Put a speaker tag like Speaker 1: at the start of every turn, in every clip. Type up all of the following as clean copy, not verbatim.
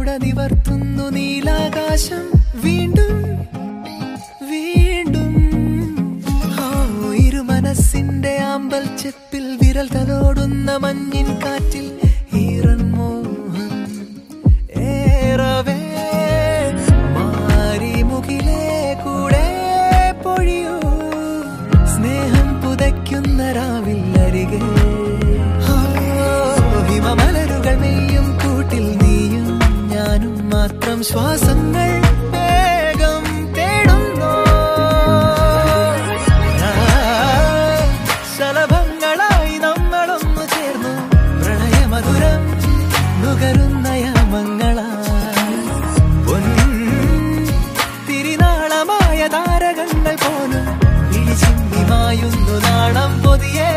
Speaker 1: നിവർത്തുന്നു നീലാകാശം വീണ്ടും വീണ്ടും. ഇരു മനസ്സിന്റെ ആമ്പൽ ചെപ്പിൽ വിരൽ തലോടുന്ന മഞ്ഞിൻ കാറ്റിൽ ഈറൻ മോഹം ഏറവേ മാരിമുകിലേ കൂടെ പൊഴിയൂ സ്നേഹം പുതയ്ക്കുന്ന രാവിൽ അരികെ. ഹിമമലരുകൾ മെയ്യും കൂട്ടിൽ നീയും ഞാനും മാത്രം ശ്വാസങ്ങൾ വേഗം തേടുന്നു. ശലഭങ്ങളായി നമ്മളൊന്നു ചേർന്നു പ്രണയമധുരം നുകരുന്ന യാമങ്ങളായി. തിരിനാളമായ താരകങ്ങൾ പോലും ഇടിച്ചിന്തിമായുന്നു നാണം പൊതിയേ.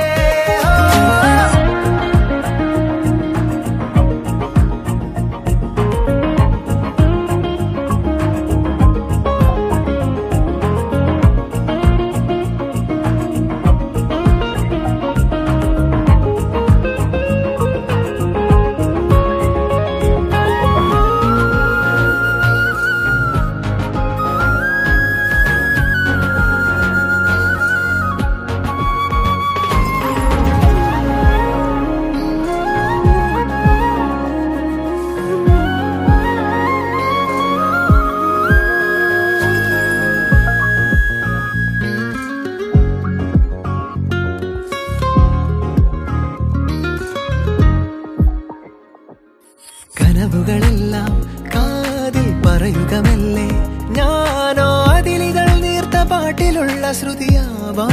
Speaker 1: കനവുകളെല്ലാം കാതിൽ പറയുകമല്ലേ ഞാനോ അതിലികൾ നീർത്ത പാട്ടിലുള്ള ശ്രുതിയാവാ.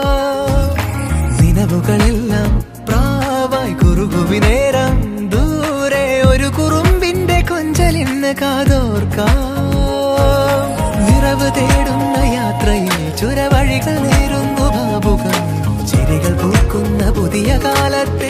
Speaker 1: നിലവുകളെല്ലാം പ്രാവായി കുറുകുവിനേരം ദൂരെ ഒരു കുറുമ്പിന്റെ കൊഞ്ചലിന്ന് കാതോർക്കാം. നിറവ് തേടുന്ന യാത്രയിൽ ചുരവഴികൾ നേരുന്നു ഭാവുകം ചിരികൾ പൂക്കുന്ന പുതിയ കാലത്ത്